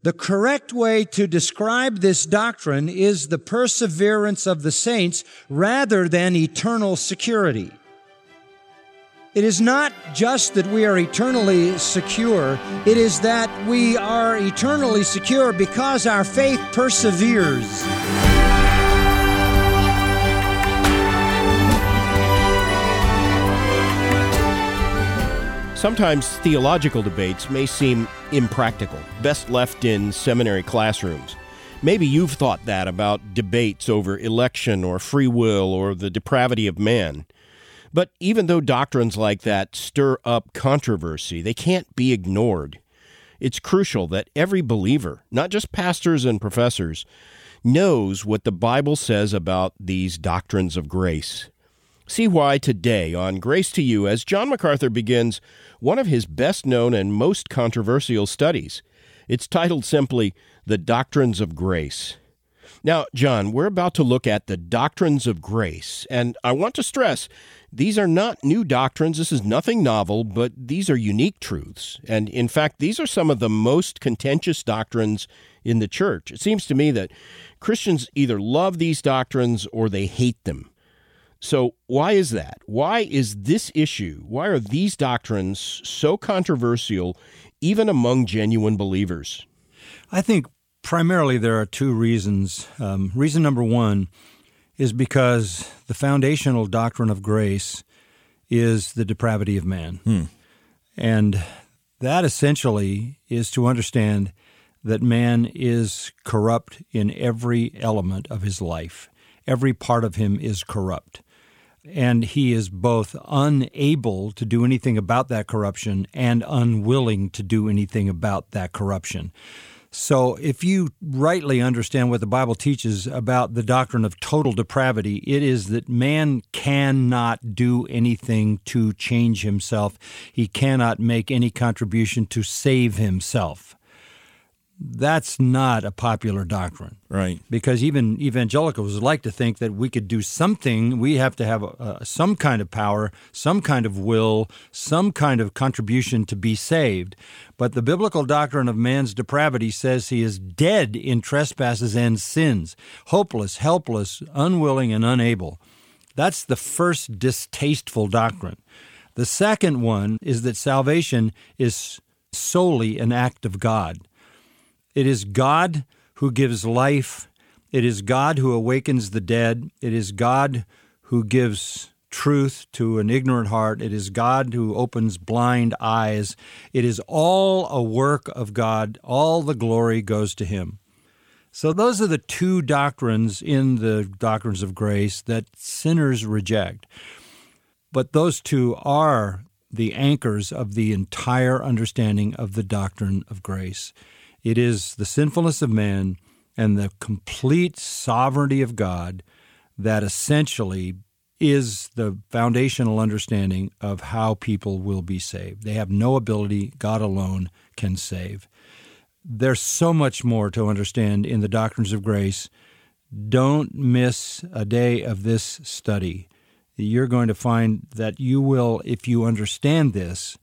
The correct way to describe this doctrine is the perseverance of the saints rather than eternal security. It is not just that we are eternally secure, it is that we are eternally secure because our faith perseveres. Sometimes theological debates may seem impractical, best left in seminary classrooms. Maybe you've thought that about debates over election or free will or the depravity of man. But even though doctrines like that stir up controversy, they can't be ignored. It's crucial that every believer, not just pastors and professors, knows what the Bible says about these doctrines of grace. See why today on Grace to You as John MacArthur begins one of his best-known and most controversial studies. It's titled simply, The Doctrines of Grace. Now, John, we're about to look at the doctrines of grace, and I want to stress, these are not new doctrines. This is nothing novel, but these are unique truths. And in fact, these are some of the most contentious doctrines in the church. It seems to me that Christians either love these doctrines or they hate them. So why is that? Why is this issue, why are these doctrines so controversial even among genuine believers? I think primarily there are two reasons. Reason number one is because the foundational doctrine of grace is the depravity of man. And that essentially is to understand that man is corrupt in every element of his life. Every part of him is corrupt. And he is both unable to do anything about that corruption and unwilling to do anything about that corruption. So if you rightly understand what the Bible teaches about the doctrine of total depravity, it is that man cannot do anything to change himself. He cannot make any contribution to save himself. That's not a popular doctrine. Right. Because even evangelicals like to think that we could do something. We have to have some kind of power, some kind of will, some kind of contribution to be saved. But the biblical doctrine of man's depravity says he is dead in trespasses and sins, hopeless, helpless, unwilling, and unable. That's the first distasteful doctrine. The second one is that salvation is solely an act of God. It is God who gives life. It is God who awakens the dead. It is God who gives truth to an ignorant heart. It is God who opens blind eyes. It is all a work of God. All the glory goes to Him. So those are the two doctrines in the doctrines of grace that sinners reject. But those two are the anchors of the entire understanding of the doctrine of grace. It is the sinfulness of man and the complete sovereignty of God that essentially is the foundational understanding of how people will be saved. They have no ability. God alone can save. There's so much more to understand in the doctrines of grace. Don't miss a day of this study. You're going to find that you will, if you understand this,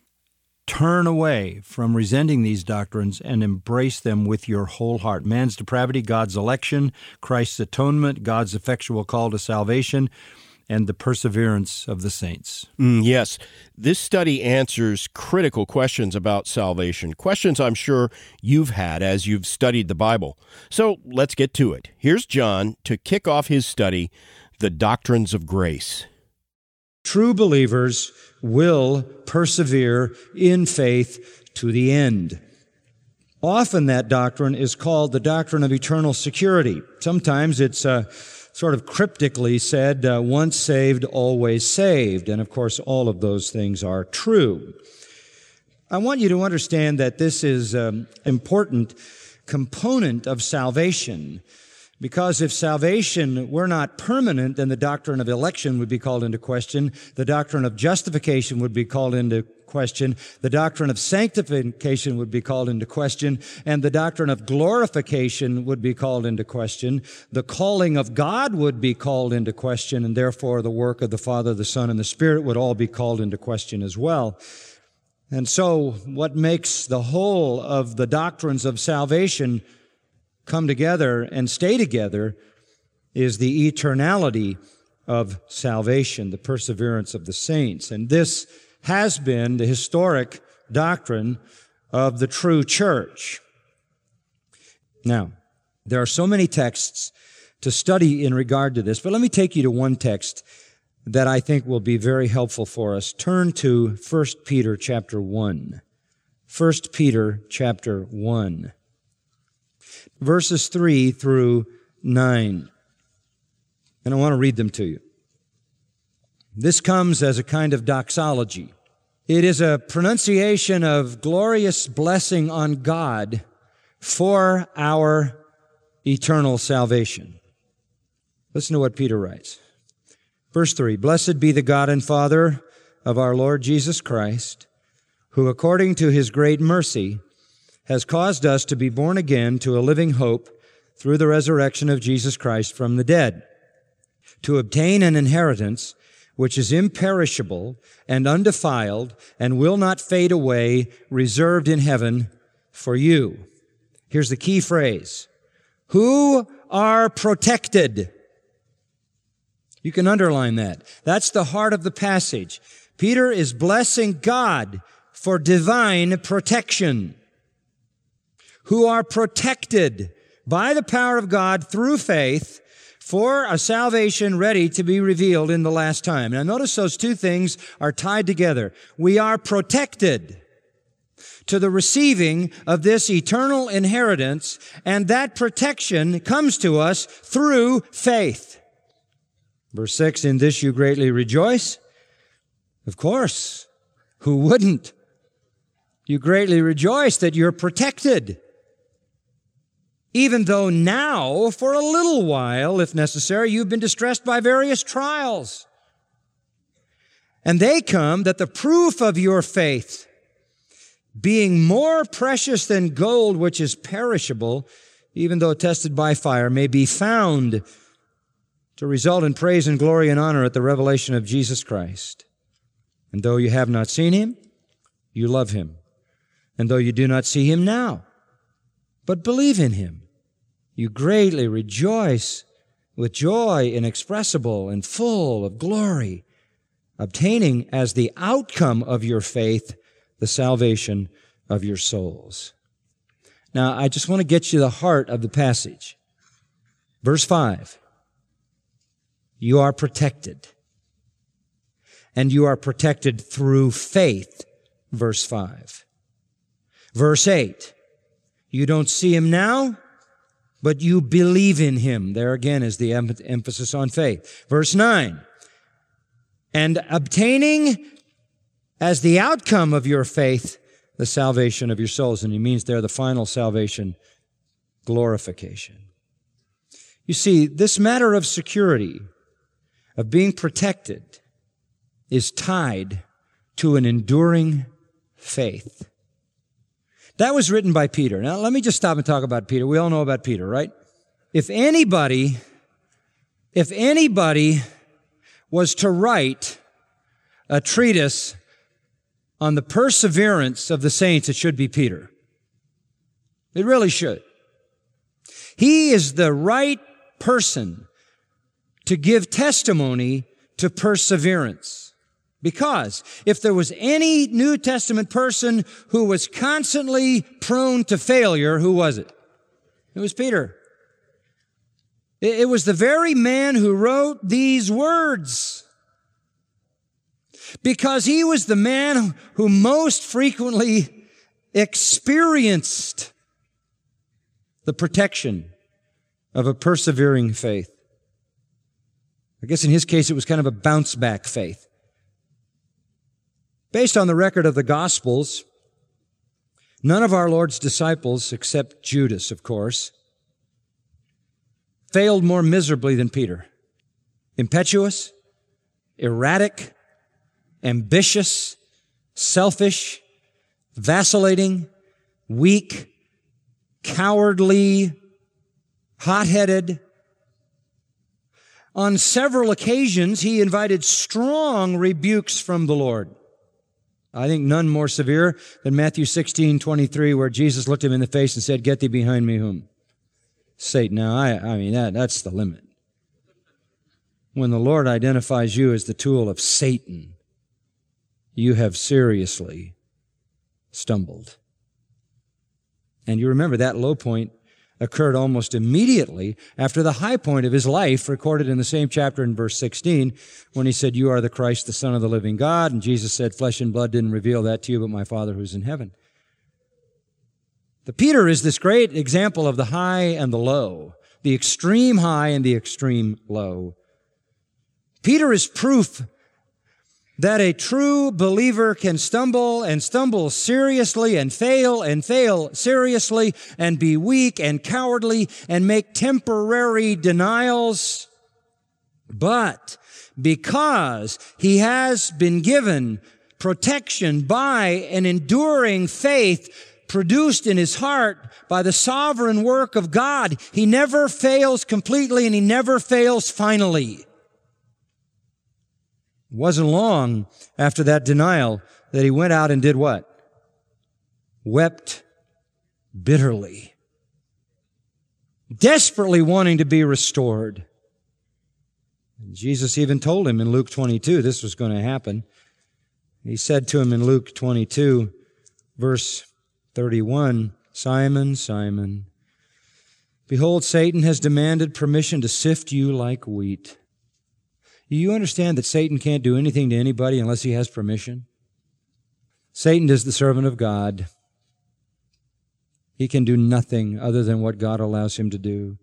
turn away from resenting these doctrines and embrace them with your whole heart. Man's depravity, God's election, Christ's atonement, God's effectual call to salvation, and the perseverance of the saints. Yes, this study answers critical questions about salvation, questions I'm sure you've had as you've studied the Bible. So let's get to it. Here's John to kick off his study, The Doctrines of Grace. True believers will persevere in faith to the end. Often that doctrine is called the doctrine of eternal security. Sometimes it's sort of cryptically said, once saved, always saved. And of course, all of those things are true. I want you to understand that this is an important component of salvation. Because if salvation were not permanent, then the doctrine of election would be called into question. The doctrine of justification would be called into question. The doctrine of sanctification would be called into question. And the doctrine of glorification would be called into question. The calling of God would be called into question. And therefore, the work of the Father, the Son, and the Spirit would all be called into question as well. And so what makes the whole of the doctrines of salvation come together and stay together is the eternality of salvation, the perseverance of the saints. And this has been the historic doctrine of the true church. Now, there are so many texts to study in regard to this, but let me take you to one text that I think will be very helpful for us. Turn to 1 Peter chapter 1. 1 Peter chapter 1. Verses 3 through 9. And I want to read them to you. This comes as a kind of doxology. It is a pronunciation of glorious blessing on God for our eternal salvation. Listen to what Peter writes. Verse 3, Blessed be the God and Father of our Lord Jesus Christ, who according to His great mercy has caused us to be born again to a living hope through the resurrection of Jesus Christ from the dead, to obtain an inheritance which is imperishable and undefiled and will not fade away, reserved in heaven for you. Here's the key phrase. Who are protected. You can underline that. That's the heart of the passage. Peter is blessing God for divine protection. Who are protected by the power of God through faith for a salvation ready to be revealed in the last time. Now notice those two things are tied together. We are protected to the receiving of this eternal inheritance, and that protection comes to us through faith. Verse 6, in this you greatly rejoice. Of course, who wouldn't? You greatly rejoice that you're protected. Even though now, for a little while, if necessary, you've been distressed by various trials. And they come that the proof of your faith, being more precious than gold, which is perishable, even though tested by fire, may be found to result in praise and glory and honor at the revelation of Jesus Christ. And though you have not seen Him, you love Him. And though you do not see Him now, but believe in Him, you greatly rejoice with joy inexpressible and full of glory, obtaining as the outcome of your faith the salvation of your souls. Now, I just want to get you the heart of the passage. Verse 5. You are protected. And you are protected through faith. Verse 5. Verse 8. You don't see Him now, but you believe in Him. There again is the emphasis on faith. Verse 9. And obtaining as the outcome of your faith the salvation of your souls. And he means there the final salvation, glorification. You see, this matter of security, of being protected, is tied to an enduring faith. That was written by Peter. Now, let me just stop and talk about Peter. We all know about Peter, right? If anybody was to write a treatise on the perseverance of the saints, it should be Peter. It really should. He is the right person to give testimony to perseverance. Because if there was any New Testament person who was constantly prone to failure, who was it? It was Peter. It was the very man who wrote these words. Because he was the man who most frequently experienced the protection of a persevering faith. I guess in his case it was kind of a bounce-back faith. Based on the record of the Gospels, none of our Lord's disciples, except Judas, of course, failed more miserably than Peter. Impetuous, erratic, ambitious, selfish, vacillating, weak, cowardly, hot-headed. On several occasions, he invited strong rebukes from the Lord. I think none more severe than Matthew 16:23, where Jesus looked him in the face and said, "Get thee behind me, whom?" Satan. Now, I mean, that's the limit. When the Lord identifies you as the tool of Satan, you have seriously stumbled. And you remember that low point occurred almost immediately after the high point of his life, recorded in the same chapter in verse 16, when he said, "You are the Christ, the Son of the living God." And Jesus said, "Flesh and blood didn't reveal that to you, but my Father who's in heaven." The Peter is this great example of the high and the low, the extreme high and the extreme low. Peter is proof that a true believer can stumble and stumble seriously and fail seriously and be weak and cowardly and make temporary denials. But because he has been given protection by an enduring faith produced in his heart by the sovereign work of God, he never fails completely and he never fails finally. It wasn't long after that denial that he went out and did what? Wept bitterly, desperately wanting to be restored. And Jesus even told him in Luke 22 this was going to happen. He said to him in Luke 22, verse 31, "Simon, Simon, behold, Satan has demanded permission to sift you like wheat." You understand that Satan can't do anything to anybody unless he has permission? Satan is the servant of God. He can do nothing other than what God allows him to do.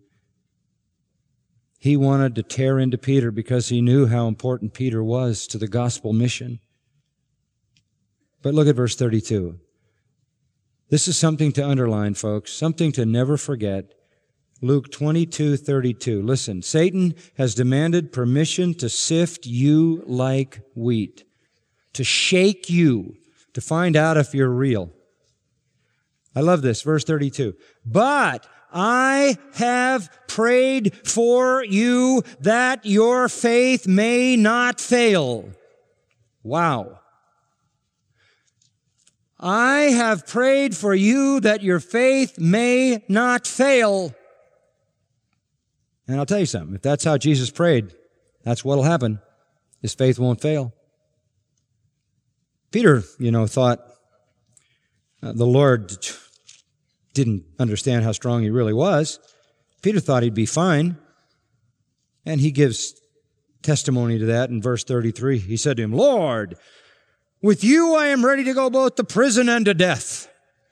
He wanted to tear into Peter because he knew how important Peter was to the gospel mission. But look at verse 32. This is something to underline, folks, something to never forget. Luke 22:32. Listen, Satan has demanded permission to sift you like wheat, to shake you, to find out if you're real. I love this, verse 32. "But I have prayed for you that your faith may not fail." Wow. I have prayed for you that your faith may not fail. And I'll tell you something, if that's how Jesus prayed, that's what'll happen. His faith won't fail. Peter, thought the Lord didn't understand how strong he really was. Peter thought he'd be fine. And he gives testimony to that in verse 33. He said to him, "Lord, with you I am ready to go both to prison and to death."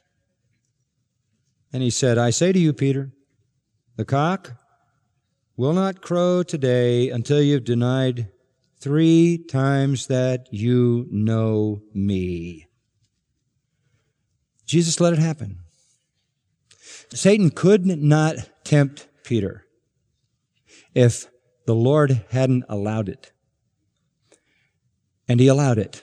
And he said, "I say to you, Peter, the cock will not crow today until you've denied 3 times that you know me." Jesus let it happen. Satan could not tempt Peter if the Lord hadn't allowed it. And he allowed it.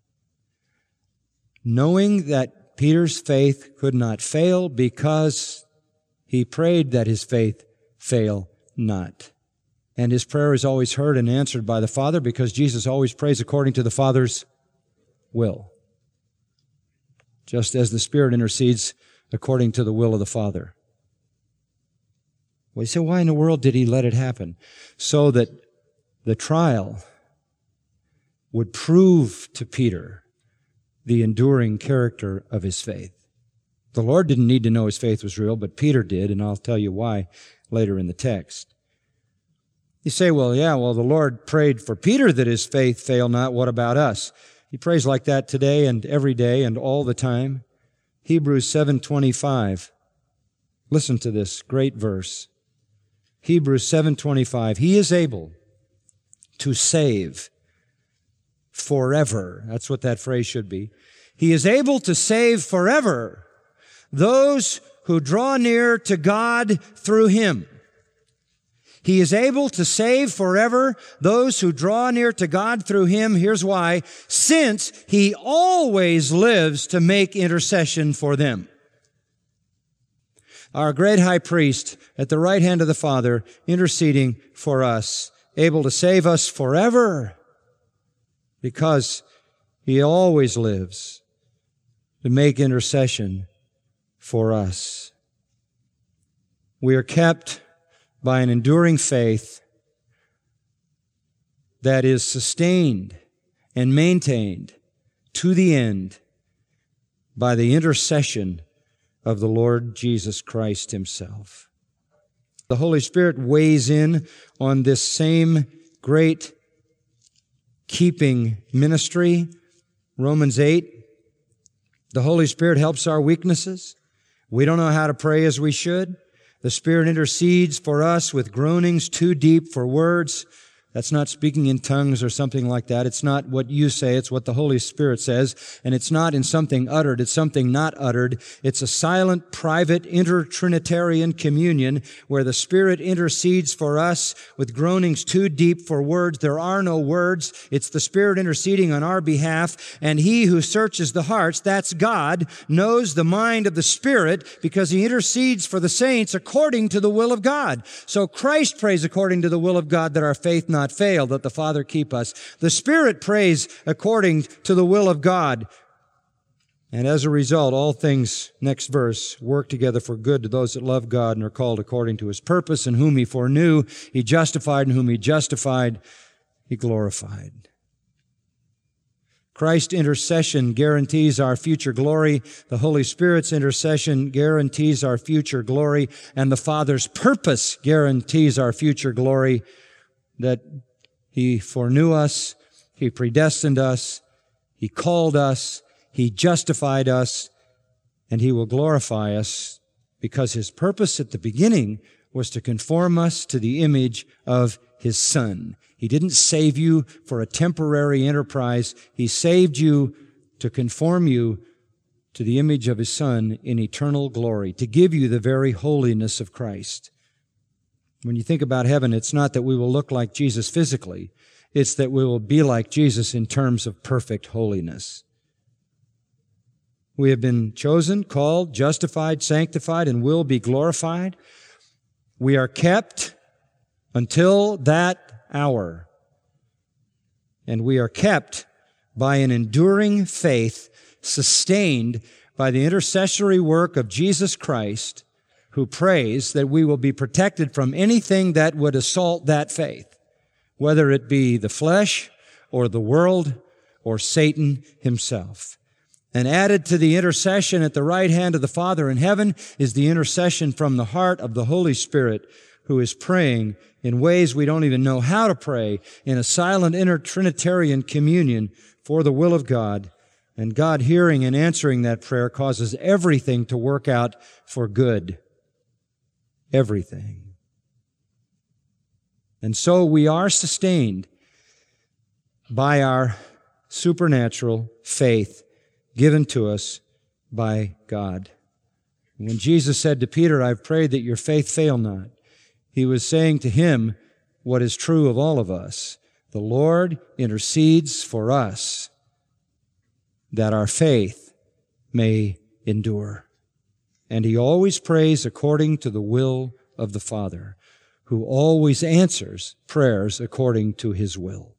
Knowing that Peter's faith could not fail because he prayed that his faith fail not. And his prayer is always heard and answered by the Father because Jesus always prays according to the Father's will. Just as the Spirit intercedes according to the will of the Father. Well, you say, why in the world did he let it happen? So that the trial would prove to Peter the enduring character of his faith. The Lord didn't need to know his faith was real, but Peter did, and I'll tell you why later in the text. You say, the Lord prayed for Peter that his faith fail not. What about us? He prays like that today and every day and all the time. Hebrews 7:25. Listen to this great verse. Hebrews 7:25. He is able to save forever. That's what that phrase should be. He is able to save forever those who draw near to God through him. He is able to save forever those who draw near to God through him. Here's why. Since he always lives to make intercession for them. Our great high priest at the right hand of the Father, interceding for us, able to save us forever because He always lives to make intercession for us. We are kept by an enduring faith that is sustained and maintained to the end by the intercession of the Lord Jesus Christ Himself. The Holy Spirit weighs in on this same great keeping ministry. Romans 8, the Holy Spirit helps our weaknesses. We don't know how to pray as we should. The Spirit intercedes for us with groanings too deep for words. That's not speaking in tongues or something like that. It's not what you say. It's what the Holy Spirit says. And it's not in something uttered. It's something not uttered. It's a silent, private, inter-Trinitarian communion where the Spirit intercedes for us with groanings too deep for words. There are no words. It's the Spirit interceding on our behalf. And He who searches the hearts, that's God, knows the mind of the Spirit because He intercedes for the saints according to the will of God. So Christ prays according to the will of God that our faith not fail, that the Father keep us. The Spirit prays according to the will of God. And as a result, all things, next verse, work together for good to those that love God and are called according to His purpose, and whom He foreknew, He justified, and whom He justified, He glorified. Christ's intercession guarantees our future glory. The Holy Spirit's intercession guarantees our future glory. And the Father's purpose guarantees our future glory, that He foreknew us, He predestined us, He called us, He justified us, and He will glorify us because His purpose at the beginning was to conform us to the image of His Son. He didn't save you for a temporary enterprise. He saved you to conform you to the image of His Son in eternal glory, to give you the very holiness of Christ. When you think about heaven, it's not that we will look like Jesus physically. It's that we will be like Jesus in terms of perfect holiness. We have been chosen, called, justified, sanctified, and will be glorified. We are kept until that hour. And we are kept by an enduring faith sustained by the intercessory work of Jesus Christ, who prays that we will be protected from anything that would assault that faith, whether it be the flesh or the world or Satan himself. And added to the intercession at the right hand of the Father in heaven is the intercession from the heart of the Holy Spirit, who is praying in ways we don't even know how to pray, in a silent inter-Trinitarian communion for the will of God. And God hearing and answering that prayer causes everything to work out for good. Everything. And so we are sustained by our supernatural faith given to us by God. When Jesus said to Peter, "I've prayed that your faith fail not," He was saying to him what is true of all of us. The Lord intercedes for us that our faith may endure. And He always prays according to the will of the Father, who always answers prayers according to His will.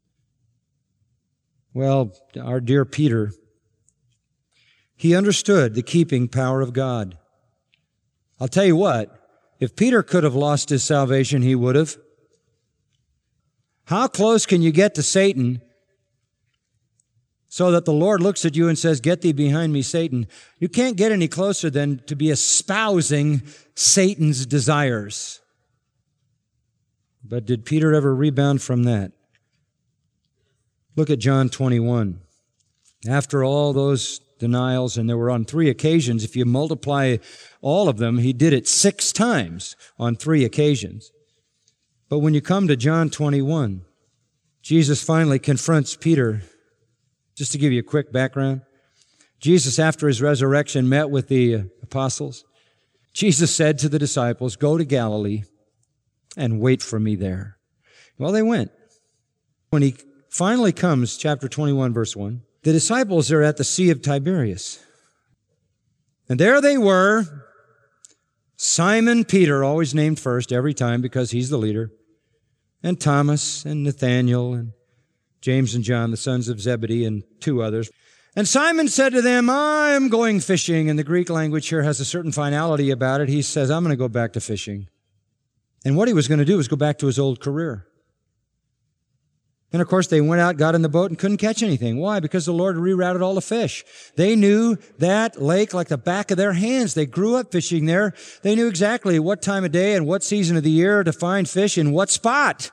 Well, our dear Peter, he understood the keeping power of God. I'll tell you what, if Peter could have lost his salvation, he would have. How close can you get to Satan so that the Lord looks at you and says, "Get thee behind me, Satan"? You can't get any closer than to be espousing Satan's desires. But did Peter ever rebound from that? Look at John 21. After all those denials, and there were on 3 occasions, if you multiply all of them, He did it 6 times on 3 occasions. But when you come to John 21, Jesus finally confronts Peter. Just to give you a quick background, Jesus, after His resurrection, met with the apostles. Jesus said to the disciples, "Go to Galilee and wait for me there." Well, they went. When He finally comes, chapter 21, verse 1, the disciples are at the Sea of Tiberias. And there they were, Simon Peter, always named first every time because he's the leader, and Thomas and Nathanael and James and John, the sons of Zebedee, and two others. And Simon said to them, I am going fishing. And the Greek language here has a certain finality about it. He says, I'm going to go back to fishing. And what he was going to do was go back to his old career. And of course, they went out, got in the boat, and couldn't catch anything. Why? Because the Lord rerouted all the fish. They knew that lake like the back of their hands. They grew up fishing there. They knew exactly what time of day and what season of the year to find fish in what spot.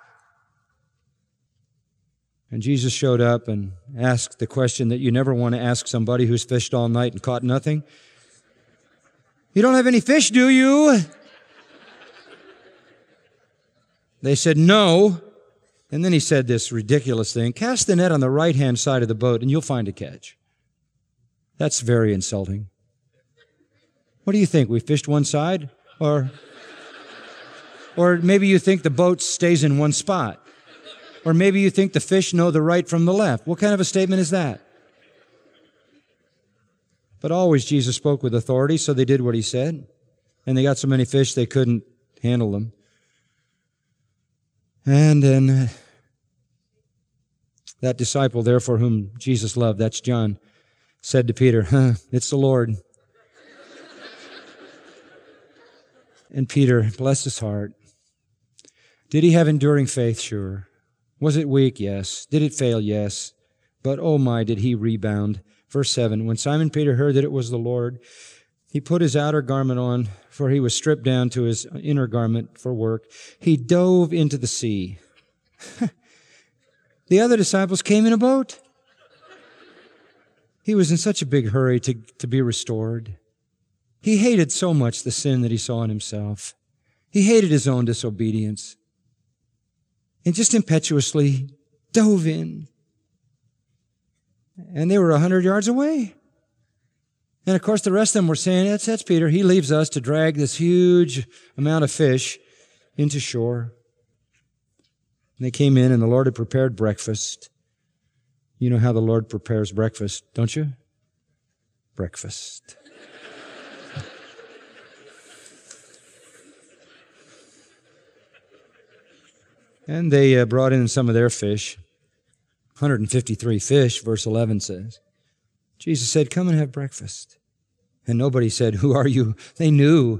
And Jesus showed up and asked the question that you never want to ask somebody who's fished all night and caught nothing. You don't have any fish, do you? They said, no. And then he said this ridiculous thing, cast the net on the right-hand side of the boat and you'll find a catch. That's very insulting. What do you think? We fished one side? Or maybe you think the boat stays in one spot. Or maybe you think the fish know the right from the left. What kind of a statement is that? But always Jesus spoke with authority, so they did what he said. And they got so many fish they couldn't handle them. And then that disciple there for whom Jesus loved, that's John, said to Peter, it's the Lord. And Peter, bless his heart, did he have enduring faith? Sure. Was it weak? Yes. Did it fail? Yes. But oh my, did he rebound. Verse 7, when Simon Peter heard that it was the Lord, he put his outer garment on, for he was stripped down to his inner garment for work. He dove into the sea. The other disciples came in a boat. He was in such a big hurry to be restored. He hated so much the sin that he saw in himself. He hated his own disobedience. And just impetuously dove in. And they were 100 yards away. And of course, the rest of them were saying, that's Peter. He leaves us to drag this huge amount of fish into shore. And they came in, and the Lord had prepared breakfast. You know how the Lord prepares breakfast, don't you? Breakfast. And they brought in some of their fish. 153 fish, verse 11 says. Jesus said, come and have breakfast. And nobody said, who are you? They knew.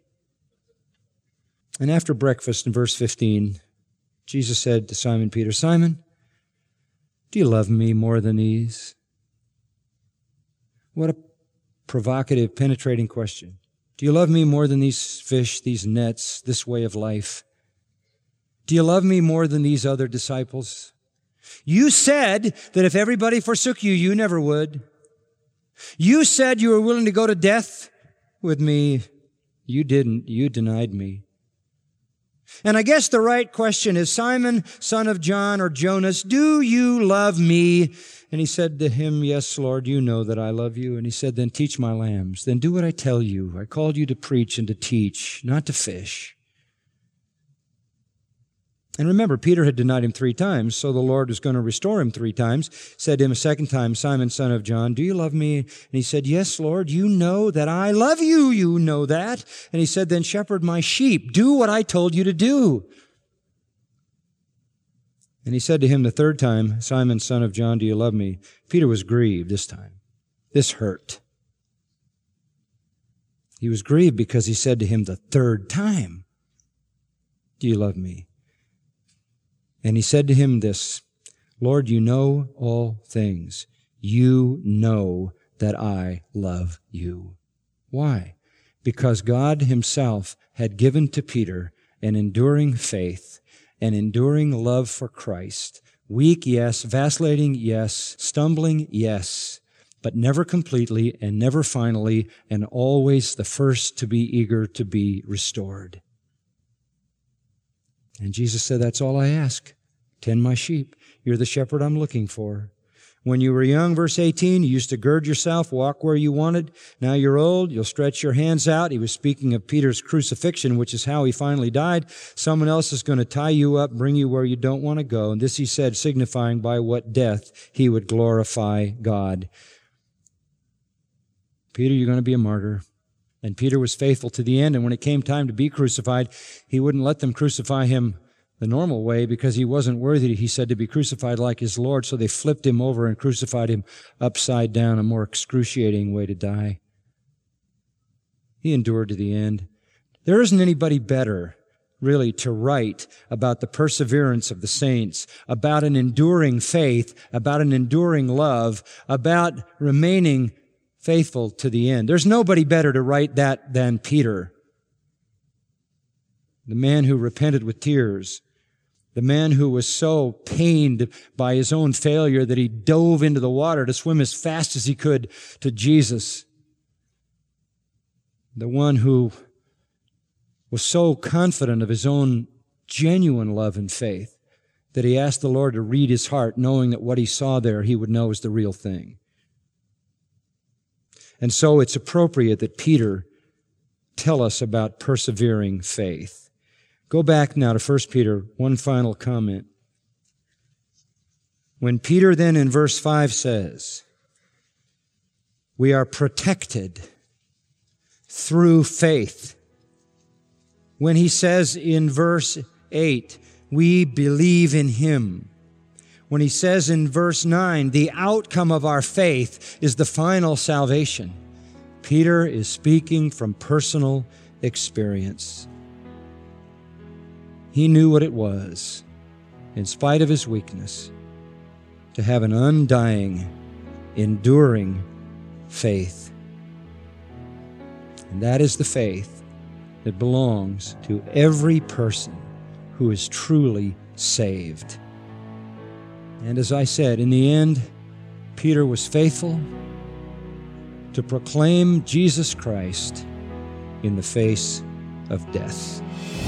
And after breakfast, in verse 15, Jesus said to Simon Peter, Simon, do you love me more than these? What a provocative, penetrating question. Do you love me more than these fish, these nets, this way of life? Do you love me more than these other disciples? You said that if everybody forsook you, you never would. You said you were willing to go to death with me. You didn't. You denied me. And I guess the right question is, Simon, son of John or Jonas, do you love me? And he said to him, yes, Lord, you know that I love you. And he said, then teach my lambs. Then do what I tell you. I called you to preach and to teach, not to fish. And remember, Peter had denied him 3 times, so the Lord was going to restore him 3 times. Said to him a second time, Simon, son of John, do you love me? And he said, yes, Lord, you know that I love you. You know that. And he said, then shepherd my sheep. Do what I told you to do. And he said to him the 3rd time, Simon, son of John, do you love me? Peter was grieved this time. This hurt. He was grieved because he said to him the 3rd time, do you love me? And he said to him this, Lord, you know all things. You know that I love you. Why? Because God himself had given to Peter an enduring faith, an enduring love for Christ. Weak, yes. Vacillating, yes. Stumbling, yes. But never completely and never finally, and always the first to be eager to be restored. And Jesus said, that's all I ask. Tend my sheep. You're the shepherd I'm looking for. When you were young, verse 18, you used to gird yourself, walk where you wanted. Now you're old, you'll stretch your hands out. He was speaking of Peter's crucifixion, which is how he finally died. Someone else is going to tie you up, bring you where you don't want to go. And this he said, signifying by what death he would glorify God. Peter, you're going to be a martyr. And Peter was faithful to the end, and when it came time to be crucified, he wouldn't let them crucify him the normal way because he wasn't worthy, he said, to be crucified like his Lord, so they flipped him over and crucified him upside down, a more excruciating way to die. He endured to the end. There isn't anybody better, really, to write about the perseverance of the saints, about an enduring faith, about an enduring love, about remaining faithful to the end. There's nobody better to write that than Peter, the man who repented with tears, the man who was so pained by his own failure that he dove into the water to swim as fast as he could to Jesus, the one who was so confident of his own genuine love and faith that he asked the Lord to read his heart, knowing that what he saw there he would know is the real thing. And so it's appropriate that Peter tell us about persevering faith. Go back now to 1 Peter, one final comment. When Peter then in verse 5 says, we are protected through faith. When he says in verse 8, we believe in him. When he says in verse 9, the outcome of our faith is the final salvation. Peter is speaking from personal experience. He knew what it was, in spite of his weakness, to have an undying, enduring faith. And that is the faith that belongs to every person who is truly saved. And as I said, in the end, Peter was faithful to proclaim Jesus Christ in the face of death.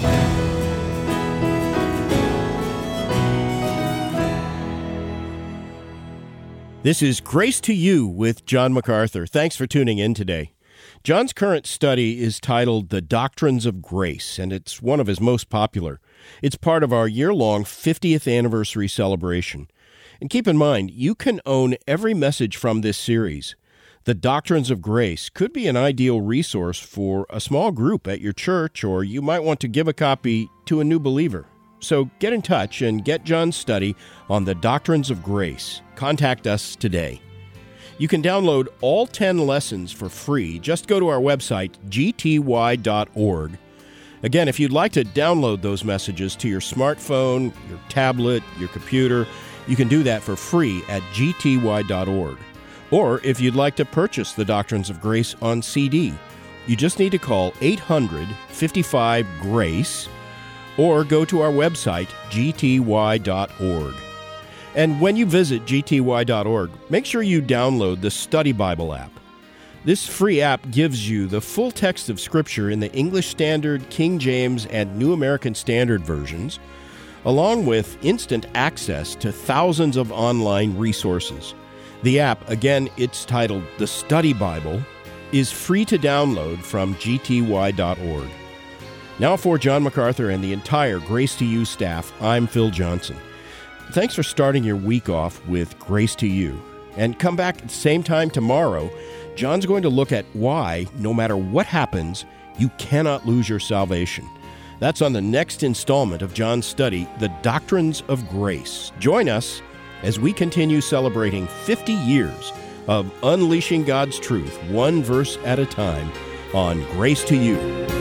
This is Grace to You with John MacArthur. Thanks for tuning in today. John's current study is titled The Doctrines of Grace, and it's one of his most popular. It's part of our year-long 50th anniversary celebration. And keep in mind, you can own every message from this series. The Doctrines of Grace could be an ideal resource for a small group at your church, or you might want to give a copy to a new believer. So get in touch and get John's study on the Doctrines of Grace. Contact us today. You can download all 10 lessons for free. Just go to our website, gty.org. Again, if you'd like to download those messages to your smartphone, your tablet, your computer, you can do that for free at gty.org. Or if you'd like to purchase the Doctrines of Grace on CD, you just need to call 800-55-GRACE or go to our website, gty.org. And when you visit gty.org, make sure you download the Study Bible app. This free app gives you the full text of Scripture in the English Standard, King James, and New American Standard versions, along with instant access to thousands of online resources. The app, again, it's titled The Study Bible, is free to download from gty.org. Now for John MacArthur and the entire Grace to You staff, I'm Phil Johnson. Thanks for starting your week off with Grace to You. And come back at the same time tomorrow. John's going to look at why, no matter what happens, you cannot lose your salvation. That's on the next installment of John's study, The Doctrines of Grace. Join us as we continue celebrating 50 years of unleashing God's truth, one verse at a time, on Grace to You.